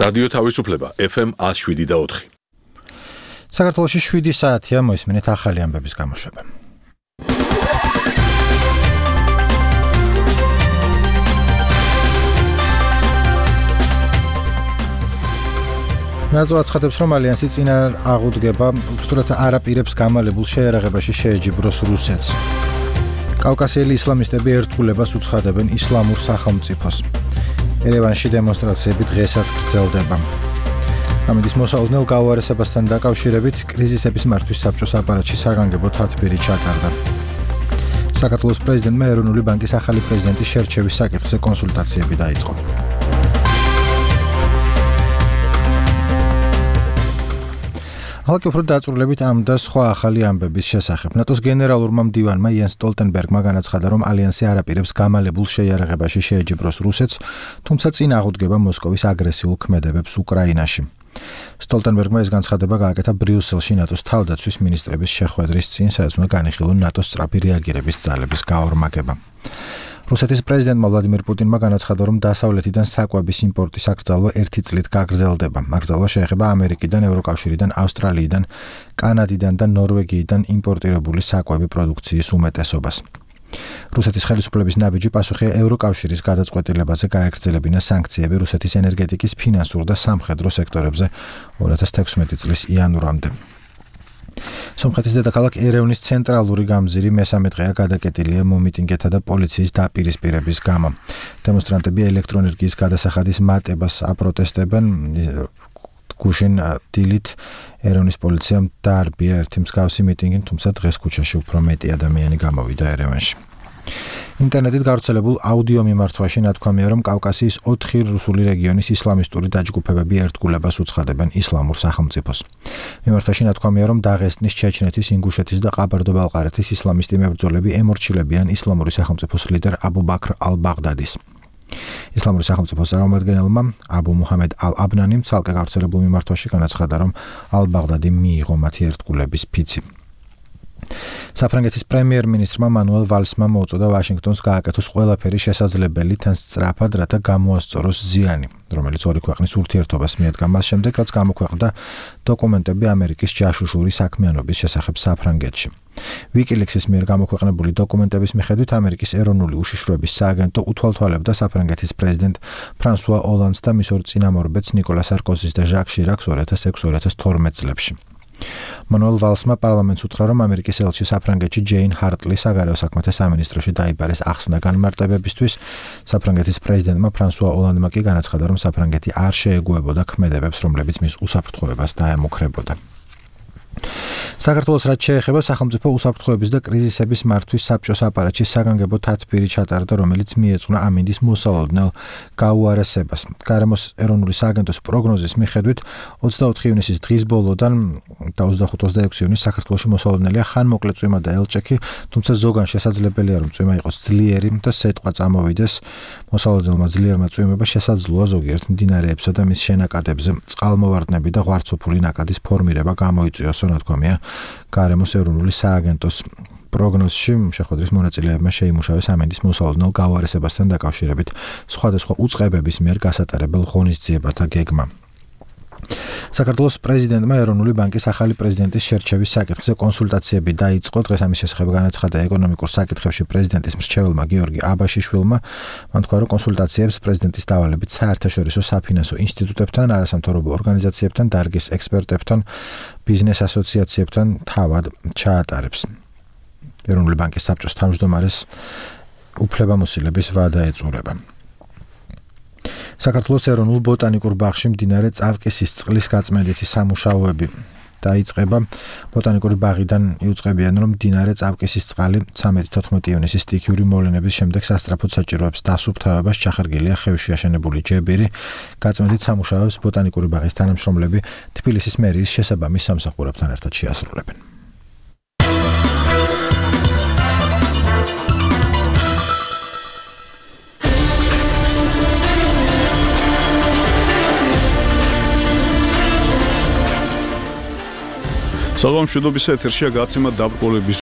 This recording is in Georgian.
რადიო თავისუფლება FM 107.4. საქართველოში 7 საათია, მოისმინეთ ახალი ამბების გამოშვება. ნატო აცხადებს, რომ ალიანსი წინარ აღუდგება, უბრალოდ არაპირებს გამალებულ შეიარაღებაში შეეჯიბროს რუსეთს. კავკასიელი ისლამისტები ერთგულებას უცხადებენ ისლამურ სახელმწიფოს. ერევანში დემონსტრაციები დღესაც გრძელდება. ამინდის მოსაუზნელ გაუარესებასთან დაკავშირებით კრიზისების მართვის საბჭოს აპარატში საგანგებო თათბირი ჩატარდა. საქართველოს პრეზიდენტმა ეროვნული ბანკის ახალი პრეზიდენტის შერჩევის საკითხზე კონსულტაციები დაიწყო. ახლა უფრო დაწვრილებით ამ და სხვა ახალი ამბების შესახებ. ნატოს გენერალურმა მდივანმა იენს სტოლტენბერგმა განაცხადა, რომ ალიანსი არაპირებს გამალებულ შეიარაღებაში შეეჯიბროს რუსეთს, თუმცა წინ აღუდგება მოსკოვის აგრესიულ ქმედებებს უკრაინაში. სტოლტენბერგმა ეს განცხადება გააკეთა ბრიუსელში ნატოს თავდაცვის მინისტრების შეხვედრის წინ, სადაც უნდა განიხილონ ნატოს სწრაფი რეაგირების ძალების გაორმაგება. რუსეთის პრეზიდენტმა ვლადიმერ პუტინმა განაცხადა, რომ დასავლეთიდან საკვების იმპორტის აკრძალვა 1 წლით გაგრძელდება. აკრძალვა შეეხება ამერიკიდან, ევროკავშირიდან, ავსტრალიიდან, კანადიდან და ნორვეგიიდან იმპორტირებული საკვები პროდუქციის უმეტესობას. რუსეთის ხელისუფლების ნაბიჯი პასუხია ევროკავშირის გადაწყვეტილებაზე გაეგრძელებინა სანქციები რუსეთის ენერგეტიკის ფინანსურ და სამხედრო სექტორებზე 2016 წლის იანვრამდე. სომხეთის დედაქალაქ ერევნის ცენტრალური გამზირი მესამე დღეა გადაკეტილია მომიტინგეთა და პოლიციის დაპირისპირების გამო. დემონსტრანტები ელექტროენერგიის გადასახადის მატებას აპროტესტებენ. გუშინ დილით ერევნის პოლიციამ დაარბია ერთი მსგავსი მიტინგი, თუმცა დღეს ქუჩაში უფრო მეტი ადამიანი გამოვიდა ერევანში. ინტერნეტით გავრცელებულ აუდიო მიმართვაში ნათქვამია, რომ კავკასიის 4 რუსული რეგიონის ისლამისტური დაჯგუფებები ერთგულებას უცხადებენ ისლამურ სახელმწიფოს. მიმართვაში ნათქვამია, რომ დაღესტნის, ჩეჩნეთის, ინგუშეთის და ყაბარდო-ბალყარეთის ისლამისტი მებრძოლები ემორჩილებიან ისლამური სახელმწიფოს ლიდერ აბუ ბაქრ ალ-ბაღდადის. ისლამური სახელმწიფოს წარმომადგენელმა აბუ მუჰამედ ალ-აბნანიმ ცალკე გავრცელებულ მიმართვაში განაცხადა, რომ ალ-ბაღდადი მიიღო მათი ერთგულების ფიცი. საფრანგეთის პრემიერ-მინისტრმა მანუელ ვალსმა მოუწოდა ვაშინგტონს გააკეთოს ყველაფერი შესაძლებელი თან სწრაფად, რათა გამოასწოროს ზიანი, რომელიც ორი ქვეყნის ურთიერთობას მიადგა მას შემდეგ, რაც გამოქვეყნდა დოკუმენტები ამერიკის ჯაშუშური საქმიანობის შესახებ საფრანგეთში. ვიკილიქსის მიერ გამოქვეყნებული დოკუმენტების მიხედვით ამერიკის ეროვნული უშიშროების სააგენტო უთვალთვალებდა საფრანგეთის პრეზიდენტ ფრანსუა ოლანდს და მის ორ წინამორბედს ნიკოლა სარკოზის და ჟაკ შირაკს 2006-2012 წლებში. მანუელ ვალსმა პარლამენტს უთხრა, რომ ამერიკის ელჩი საფრანგეთში ჯეინ ჰარტლი საგარეო საქმეთა სამინისტროში დაიბარეს ახსნა განმარტებებისთვის. საფრანგეთის პრეზიდენტმა ფრანსუა ოლანდმა კი განაცხადა, რომ საფრანგეთი არ შეეგუებოდა ქმედებებს, რომლებიც მის უსაფრთხოებას დაემუქრებოდა. საქართველოს რაც შეეხება სახელმწიფო უსაფრთხოების და კრიზისების მართვის საბჭოს აპარატში საგანგებო თათბირი ჩატარდა, რომელიც მიეძღვნა ამინდის მოსალოდნელ გაუარესებას. გარემოს ეროვნული სააგენტოს პროგნოზის მიხედვით 24 ივნისის დღის ბოლოდან და 25-26 ივნისს საქართველოში მოსალოდნელია ხანმოკლე წვიმა და ელჭექი, თუმცა ზოგან შესაძლებელია, რომ წვიმა იყოს ძლიერი და სეტყვა წამოვიდეს. მოსალოდნელმა ძლიერმა წვიმება შესაძლოა ზოგიერთ მდინარეებსა და მის შენაკადებზე წყალმოვარდნები და ღვარცოფული ნაკადის ფორმირება გამოიწვიოს, ნათქვამია გარემოს ეროვნული სააგენტოს პროგნოზში. შეხვედრის მონაწილეებმა შეიმუშავეს ამინდის მოსალოდნელ გაუარესებასთან დაკავშირებით სხვადასხვა უწყებების მიერ გასატარებელ ღონისძიებათა გეგმა. საქართველოს პრეზიდენტმა ეროვნული ბანკის ახალი პრეზიდენტის შერჩევის საკითხზე კონსულტაციები დაიწყო. დღეს ამის შესახებ განაცხადა ეკონომიკურ საკითხებში პრეზიდენტის მრჩეველმა გიორგი აბაშიშვილმა. მან თქვა, რომ კონსულტაციებს პრეზიდენტის დავალებით საერთაშორისო საფინანსო ინსტიტუტებთან, არასამთავრობო ორგანიზაციებთან, დარგის ექსპერტებთან, ბიზნეს ასოციაციებთან თავად ჩაატარებს. ეროვნული ბანკის საბჭოს თავმჯდომარეს უფლებამოსილების ვადა ეწურება. საქართველოს ეროვნულ ბოტანიკურ ბაღში მდინარე წავკისის წყლის გაწმენდითი სამუშაოები დაიწყება. ბოტანიკური ბაღიდან იუწყებიან, რომ მდინარე წავკისის წყალი 13-14 ივნისის სტიქიური მოვლენების შემდეგ სასწრაფოდ საჭიროებს დასუფთავებას. ჩახერგილია ხევში აშენებული ჯებირი. გაწმენდით სამუშაოებს ბოტანიკური ბაღის თანამშრომლები თბილისის მერიის შესაბამის სამსახურებთან ერთად შეასრულებენ. სალამშვიდობის ეთერშია გაცემა დაბრკოლების